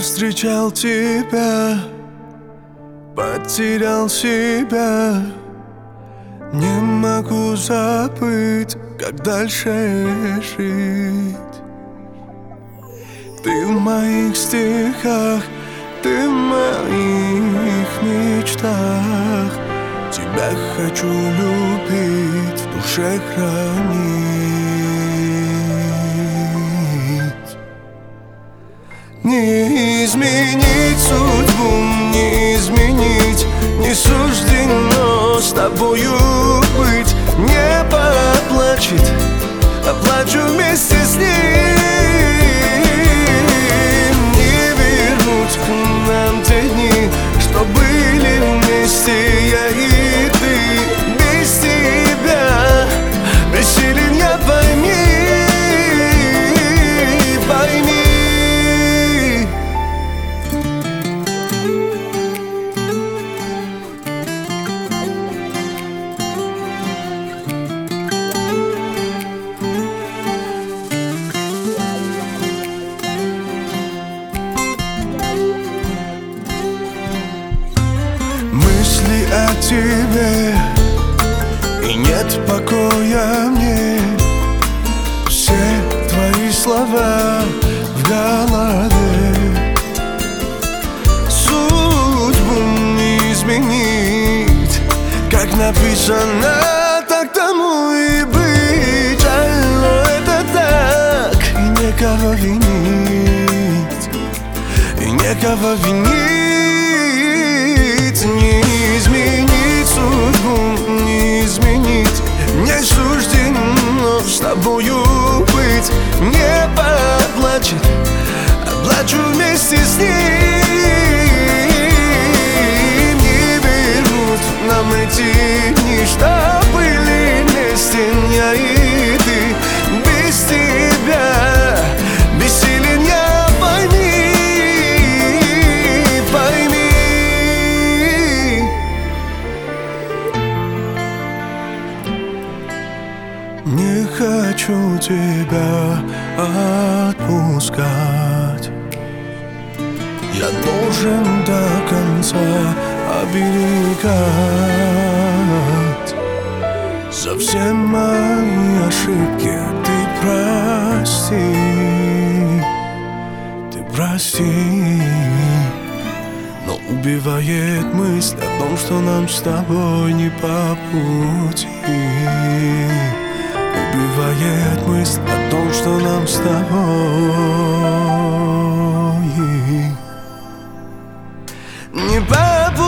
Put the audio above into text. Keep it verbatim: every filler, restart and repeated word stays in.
встречал тебя, потерял себя. Не могу забыть, как дальше жить. Ты в моих стихах, ты в моих мечтах. Тебя хочу любить, в душе хранить. Не изменить судьбу, не изменить, не суждено с тобою быть. Небо плачет, а плачу вместе с ним. Не вернуть к нам те дни, что были вместе я и ты. Без тебя бессилен я, пойми, пойми. Мысли о тебе, и нет покоя мне. Все твои слова в голове. Судьбу не изменить, как написано, так тому и быть. Жаль, но это так, и некого винить, и некого винить. Не изменить судьбу, не изменить, не суждено с тобою быть. Небо плачет, а плачу вместе с ним. Не вернут нам эти дни, что были вместе я и ты. Без тебя бессилен я, пойми, пойми. Не хочу тебя отпускать. Я должен до конца оберегать. За все мои ошибки ты прости, ты прости. Но убивает мысль о том, что нам с тобой не по пути. Убивает мысль о том, что нам с тобой не по пути.